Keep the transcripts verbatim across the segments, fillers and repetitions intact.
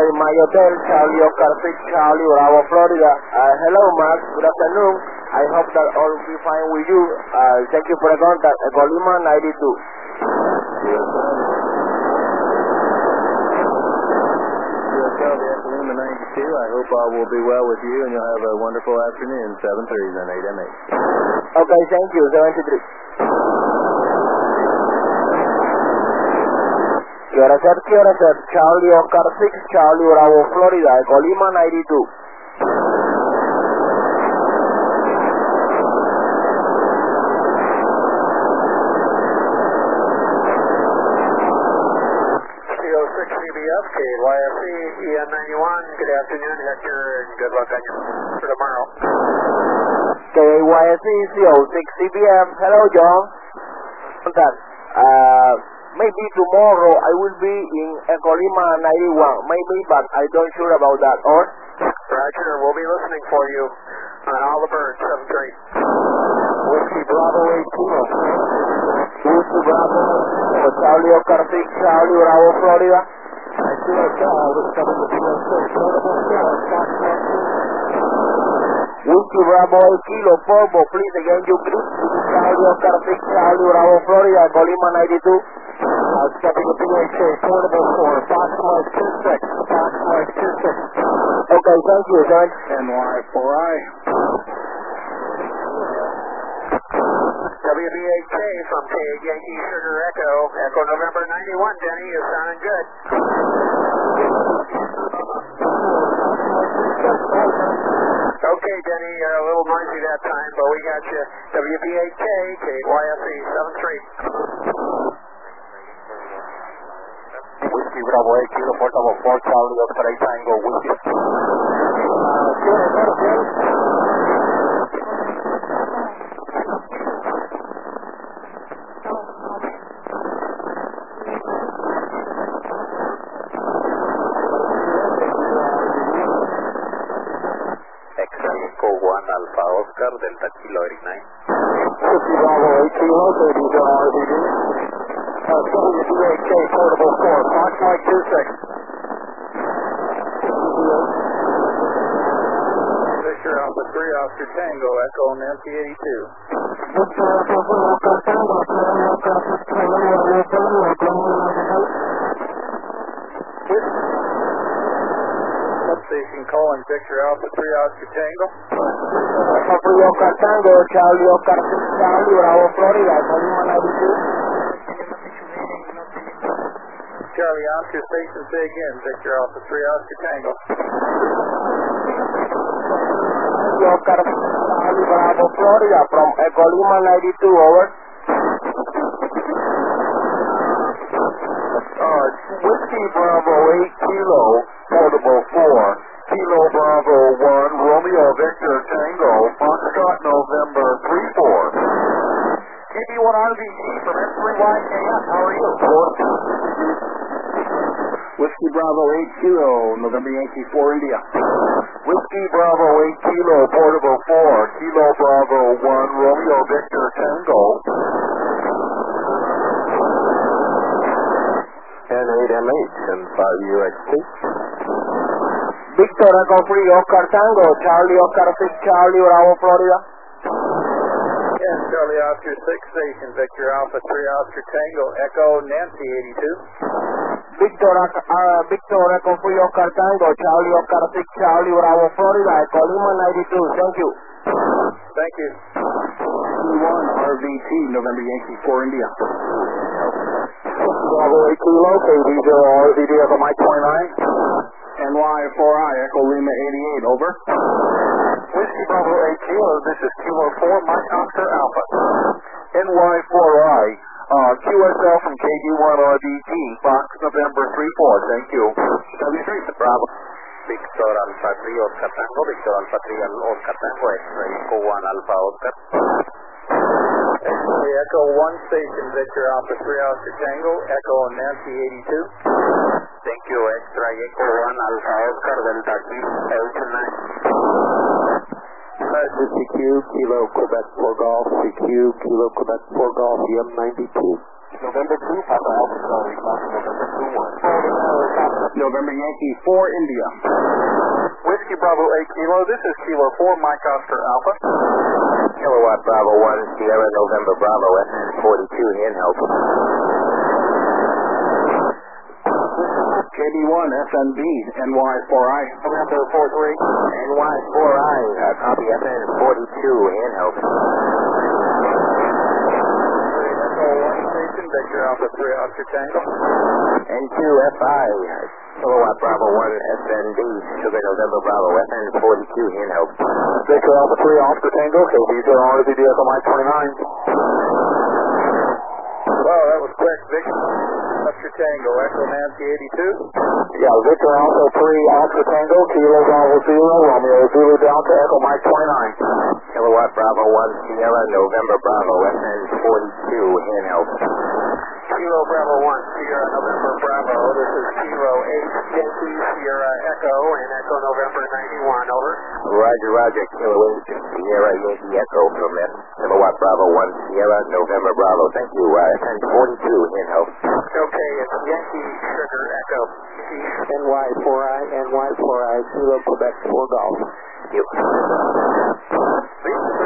in my hotel, Charlie Oscar six, Charlie Bravo, Florida. Uh, hello, Max. Good afternoon. I hope that all will be fine with you. Uh, thank you for the contact. Echo Lima ninety-two. Charlie Echo Lima ninety-two. I hope all will be well with you and you'll have a wonderful afternoon. seven three and eight M eight. Okay, thank you. seventy-three. Quiero ser, quiero ser, Charlie Oscar six, Charlie Bravo, Florida, Echo Lima ninety-two. C O six C B F, K Y F C, E N ninety-one, good afternoon, Hector, and good luck on you for tomorrow. K Y S C, C O six C B F, hello John. Contact. Uh, Maybe tomorrow I will be in Echo Lima ninety-one, maybe, but I don't sure about that. Or? Roger, we'll be listening for you on all the birds, seven three. Whiskey Bravo eighteen. Whiskey Bravo, Charlie Oscar six, Charlie Bravo, Florida. I see a call that's coming to the portable store, Fox Whiskey Bravo eight Kilo, Porbo, please again you please. Charlie Oscar six, Charlie Bravo, Florida, Echo Lima ninety-two. Uh, stepping to P H A, portable for Fox Mike two six, Fox Mike two six. Okay, thank you, son. N Y four I. W B H K from K Yankee Sugar Echo, Echo November ninety-one, Denny, you're sounding good. Okay, Denny, you're a little noisy that time, but we got you. W B H K, K Y S E seven three. Whiskey Bravo eight Kilo, portable four, Charlie Oscar eight Tango, Whiskey. Echo one Alpha Oscar, Delta Kilo eighty-nine. Whiskey Bravo eight Kilo, thirty R V D. Uh, W B H K, portable four, Fox Mike two six. Victor Alpha three, Oscar Tango, Echo Nancy eighty-two. Substation calling Victor Alpha three, Oscar Tango. Three Oscar Tango, Charlie Oscar six, Charlie Bravo, Florida, Echo Lima ninety-two. Charlie Oscar Station, say again, Victor Alpha three, Oscar Tango. Oscar Charlie Bravo, Florida, from Echo Lima ninety-two, over. Uh, Whiskey Bravo eight Kilo, portable four, Kilo Bravo one, Romeo Victor Tango, Foxtrot November three four. K B one R V G from S three Y K S, how are you? Whiskey Bravo eight Kilo, November Yankee four India. Whiskey Bravo eight Kilo, portable four, Kilo Bravo one, Romeo Victor Tango. And eight M eight and five U X T. Victor Echo three, Oscar Tango, Charlie Oscar six, Charlie Bravo, Florida. Yes, Charlie Oscar six, Station Victor Alpha three, Oscar Tango, Echo Nancy eighty-two. Victor, uh, Victor Echo three, Oscar Tango, Charlie Oscar six, Charlie Bravo, Florida, Echo Lima ninety-two. Thank you. Thank you. C one R V T, November Yankee four India. Bravo eight Kilo, K B zero R V D Echo Mike twenty-nine. N Y four I, Echo Lima eighty-eight, over. Whiskey Bravo eight Kilo, this is Kilo four, Mike Oscar Alpha. N Y four I, uh, Q S L from K D one R V T, Fox November three four, thank you. W three, Bravo. Victor Alpha three, Oscar Tango, Victor Alpha three, Oscar Tango, X-ray Echo one Alpha Oscar. X-ray Echo one, Station Victor Alpha three, Oscar Tango, Echo Nancy eighty-two. Thank you, X-ray Echo one Alpha Oscar, Delta Kilo eighty-nine. Uh, C Q, Kilo Quebec four Golf, C Q, Kilo Quebec four Golf, E M ninety-two. November two, Papa Alpha Charlie, November two one. November Yankee four, India. Whiskey Bravo eight Kilo, this is Kilo four, Mike Oscar Alpha. Kilowatt Bravo one, Sierra November Bravo, S N forty-two, handheld. K B one, S N B, N Y four I. November four three. N Y four I, uh, copy S N forty-two, handheld. Echo one station, Victor Alpha three, Oscar Tango. N two F I, Kilowatt Bravo one, S N D, Sugar November Bravo, S N forty-two, handheld. Victor Alpha three, Oscar Tango, K B zero R Z D Echo Mike twenty-nine. Wow, that was quick, Victor. Oscar Tango, Echo Nancy eighty-two. Yeah, Victor Alpha three, Oscar Tango, Kilo Bravo zero, Romeo Zulu Delta, Echo Mike twenty-nine. Kilowatt Bravo one, Sierra November Bravo, S N forty-two, handheld. Kilo Bravo one, Sierra November Bravo. This is Kilo eight, Yankee Sierra Echo, and Echo November ninety-one, over. Roger, Roger, Kilo eight, Sierra Yankee Echo from S. Kilowatt Bravo one, Sierra November Bravo. Thank you, uh, S N forty-two, handheld. Okay, it's Yankee Sugar Echo. N Y four I, N Y four I, Kilo Quebec four Golf. Thank you. This is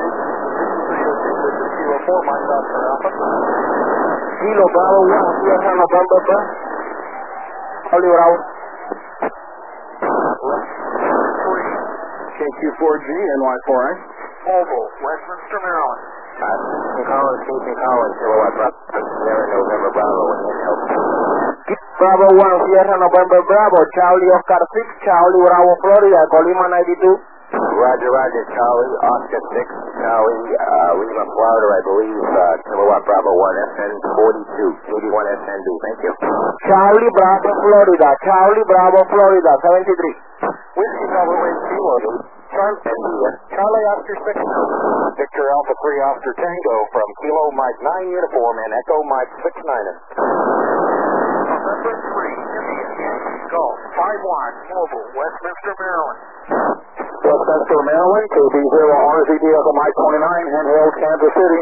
Kilo four, Mike Oscar Alpha. Kilo Bravo one, Sierra November Bravo. Charlie Bravo. K Q four G, N Y four I. Mobile, Westminster, Maryland. Uh, Saint Collins, Saint Collins, Kilowatt Bravo, Sierra November Bravo, handheld. Bravo one, Sierra November Bravo, Charlie Oscar six, Charlie Bravo Florida, Colima ninety-two. Roger, Roger, Charlie Oscar six, Charlie uh, Lima Florida, I believe, uh, Kilowatt Bravo one, S N forty-two, eighty-one S N D, thank you. Charlie Bravo Florida, Charlie Bravo Florida, seventy-three. Whiskey Bravo eight Kilo, Charlie, Charlie Oscar six, Victor Alpha three Oscar Tango from Kilo Mike nine Uniform and Echo Mike six niner. November three, India, Yankee Golf, five one, Mobile, Westminster, Maryland. Westminster, Maryland, K B zero R Z D Echo Mike twenty-nine, handheld Kansas City.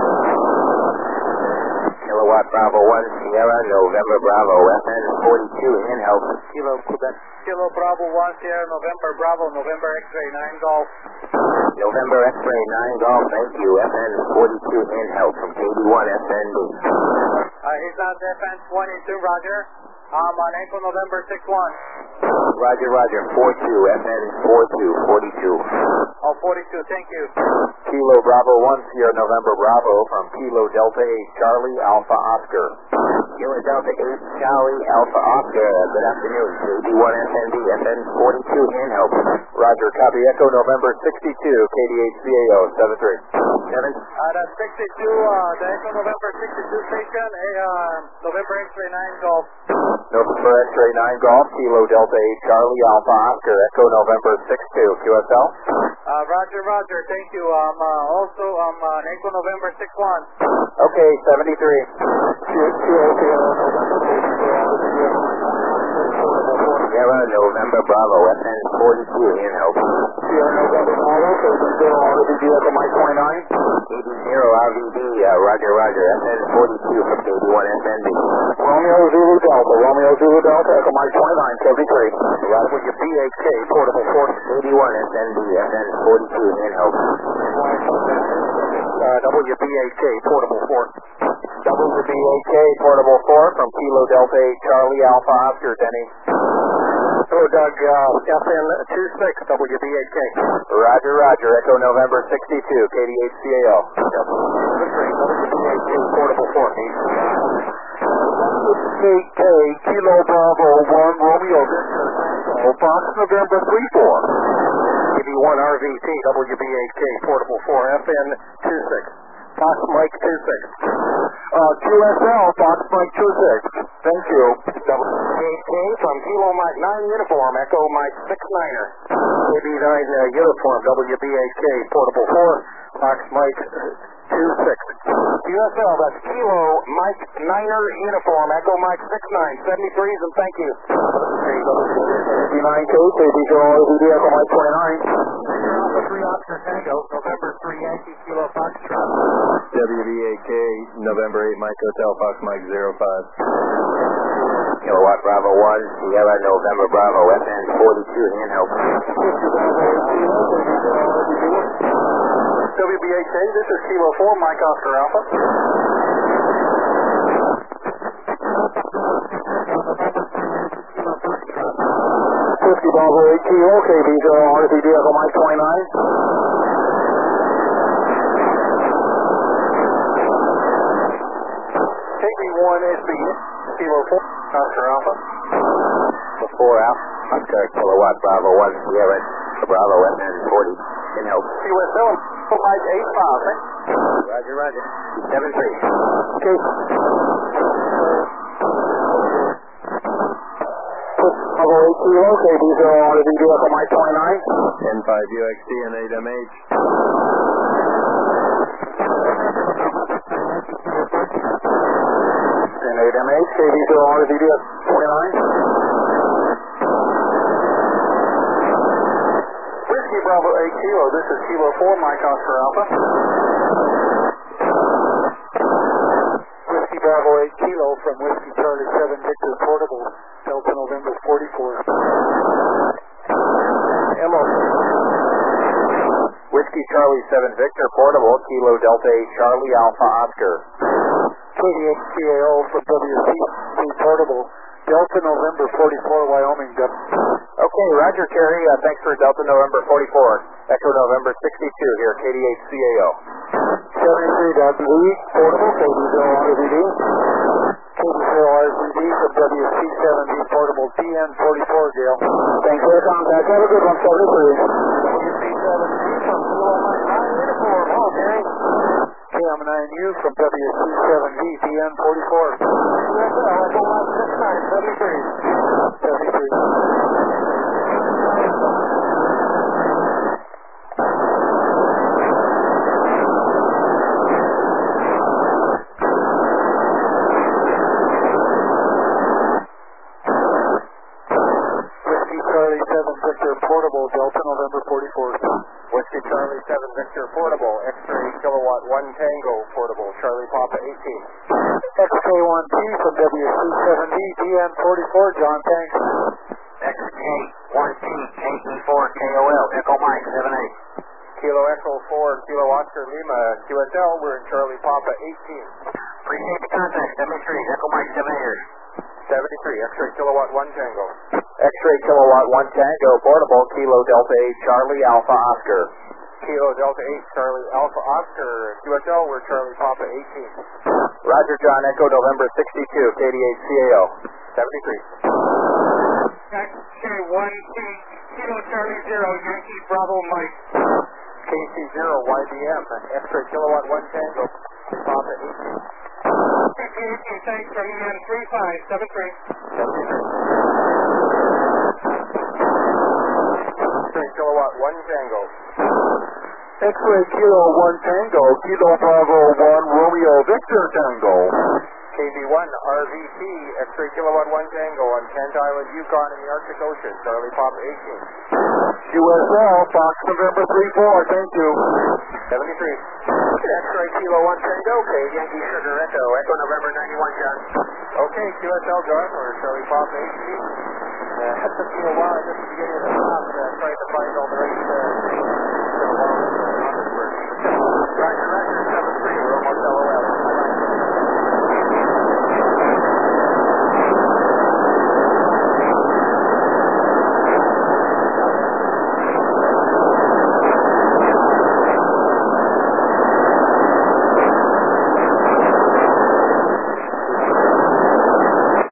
Kilowatt Bravo one, Sierra November Bravo, S N forty-two, handheld. Kilo Quebec. Kilo Bravo one, Sierra November Bravo, November X-ray nine Golf. November X-ray nine Golf, thank you. S N forty-two, handheld from K B one S N D. Uh, he's on defense twenty-two, Roger. I'm on Echo November six one. Roger, Roger, four two, S N forty-two, forty-two. Oh, forty-two, thank you. Kilo Bravo one, Sierra November Bravo from Kilo Delta eight, Charlie Alpha Oscar. Kilo Delta eight, Charlie Alpha Oscar, good afternoon. K B one S N D, S N forty-two, handheld. Roger, copy Echo November sixty-two, K D H C A O, seven three. Seven. Uh, that's sixty-two, uh, the Echo November sixty-two station, a, uh, November X-ray nine Golf. November X-ray nine Golf, Kilo Delta eight, Charlie Alpha Oscar, Echo November six two, Q S L. Uh, Roger, Roger, thank you. Um, uh, also, um, uh, Echo November six one. Okay, seventy-three. Sierra November Bravo, S N forty-two, handheld. Sierra November Bravo, K B zero R Z D Echo Mike twenty-nine. eighty R V D, uh, Roger, Roger, S N forty-two from K B one S N D. Romeo Zulu Delta, Romeo Zulu Delta, Echo Mike twenty-nine, seventy-three. W B H K, portable force, eighty-one S N D, S N forty-two, handheld. Uh, W B H K, portable force. W B H K, portable force from Kilo Delta eight, Charlie Alpha Oscar, Denny. Hello, Doug, uh, S N twenty-six, W B H K. Roger, Roger, Echo November sixty-two, K D H C A O. W B H K, portable force. K K, Kilo Bravo one, Romeo Victor, Fox November three four. K B one R V T, W B H K, portable four, F N twenty-six. Fox Mike twenty-six. Uh, Q S L, Fox Mike twenty-six. Thank you. W B H K from Kilo Mike nine Uniform, Echo Mike six niner. K B nine uh, Uniform, W B H K, portable four, Fox Mike twenty-six. Q S L, that's Kilo Mike niner Uniform, Echo Mike six nine, seventy-threes, and thank you. seventy-nine K, K B zero R Z D Echo Mike twenty-nine. Alpha three Oscar Tango, November three Yankee Kilo Foxtrot. W B A K, November eight, Mike Hotel, Fox Mike zero five. Kilowatt Bravo one, Sierra November Bravo, F N forty-two, handheld. W B A K, this is Kilo four, Mike Oscar Alpha. Whiskey Bravo eight Kilo, K B zero R Z D Echo Mike twenty-nine. K B one S B, Kilo four, Oscar Alpha. Before Alpha, Oscar, Kilowatt Bravo one, Sierra Bravo, F N forty, handheld. U S L, Mike eight five, eh? Roger, roger. seven three. Okay. Bravo eight Kilo, K B zero R Z D Echo Mike twenty-nine. N five U X D and eight M H. And eight M H, K B zero R Z D twenty-nine. Whiskey Bravo eight Kilo, this is Kilo four, Mike Oscar Alpha. Whiskey Bravo eight Kilo from Whiskey Charlie seven Victor Portable, Delta November forty-four. Emma. Whiskey Charlie seven Victor Portable, Kilo Delta eight Charlie Alpha Oscar. K D H C A O from W C C Portable, Delta November forty-four, Wyoming. Okay, Roger Terry, uh, thanks for Delta November forty-four, Echo November sixty-two here, K D H C A O. seventy-three Delta V, Portable, K D zero R Z D. K D zero R Z D from W C seven V Portable, D N forty-four, Gale. Thanks for the contact. Have a good one, seventy-three. W C seven V from Kilo Mike nine uniform. Hello, Gary. K M nine U from W C seven V, D N forty-four. U S L, Echo Mike six nine, seventy-three. seventy-three. Portable, Delta November forty-four. Whiskey Charlie seven Victor Portable, X-ray Kilowatt one Tango Portable, Charlie Papa eighteen. X K one T from W C seven V, D N forty-four, John, thanks. X K one T, K E four, K O L, Echo Mike seven eight. Kilo Echo four, Kilo Oscar Lima, Q S L, we're in Charlie Papa eighteen. Appreciate the contact, seventy-three, Echo Mike seven eight. seventy-three, X-ray Kilowatt one Tango. X-ray Kilowatt one Tango Portable, Kilo Delta eight Charlie Alpha Oscar. Kilo Delta eight Charlie Alpha Oscar, Q S L, we're Charlie Papa eighteen. Roger John, Echo November sixty-two, K D H C A O. seventy-three. X K one T, Kilo Charlie zero, Yankee Bravo Mike. K C zero Y B M, X-ray Kilowatt one Tango, Papa eighteen. K P eighteen, thanks from E N three five seven three. seventy-three. X-ray Kilowatt one Tango. X-ray Kilo one Tango, Kilo Bravo one Romeo Victor Tango. K B one R V T, X-ray Kilowatt one Tango on Kent Island, Yukon in the Arctic Ocean, Charlie Papa eighteen. U S L, Fox November three four, thank you. seventy-three. X-ray Kilo one Tango, K Yankee Sugar Echo, Echo November ninety-one, John. Okay, Q S L, John, we're Charlie Papa eighteen. Uh, it took me a while just at the beginning of the class, uh, trying to find all the right uh, so, well, uh, Roger, Roger.